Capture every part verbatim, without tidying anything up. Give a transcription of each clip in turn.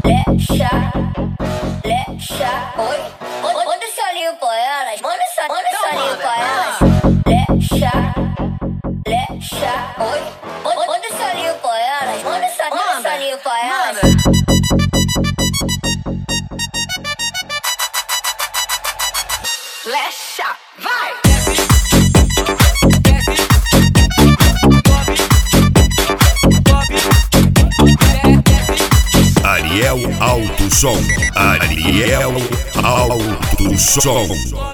Lexa, lexa, oi. Manda esse olhinho pra elas, manda esse olhinho pra elas. Lexa, lexa, oi. Manda esse olhinho pra elas, manda esse olhinho pra elas. Lexa, vai! Ariel Alto Som. Ariel Alto Som.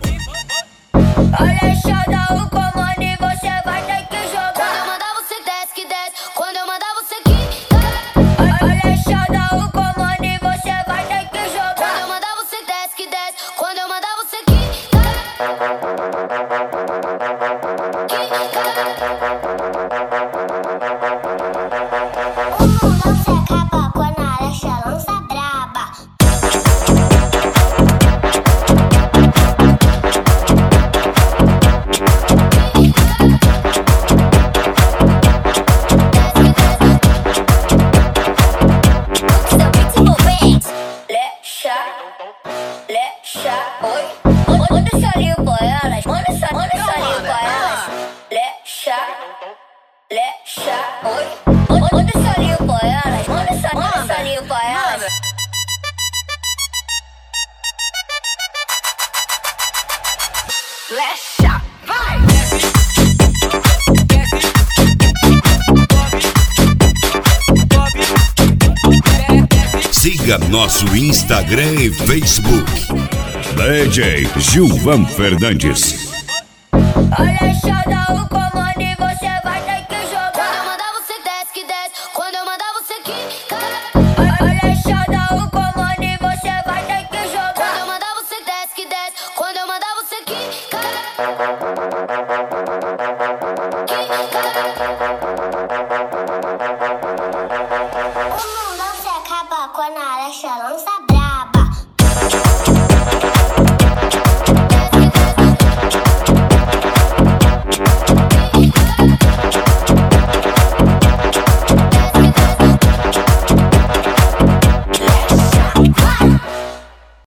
Olha, deixa eu dar o comando e você vai ter que jogar. Quando eu mandar você desce que desce, quando eu mandar você quica. Olha, deixa eu dar o comando e você vai ter que jogar. Quando eu mandar você desce que desce, quando eu mandar você quica. O mundo se acaba quando a Lexa lança braba. Lexa, lexa, oi. Manda esse olhinho pra elas, manda esse olhinho pra elas. Lexa, lexa, oi. Manda esse olhinho pra elas, manda esse olhinho pra elas. Lexa, vai! Siga nosso Instagram e Facebook. D J Gilvan Fernandes. Olha, deixa eu dar o comando e você vai ter que jogar. Quando eu mandar você desce que desce, quando eu mandar você quica. Olha, deixa eu dar o comando e você vai ter que jogar. Quando eu mandar você desce que desce, quando eu mandar você quica. O mundo se acaba quando a Lexa lança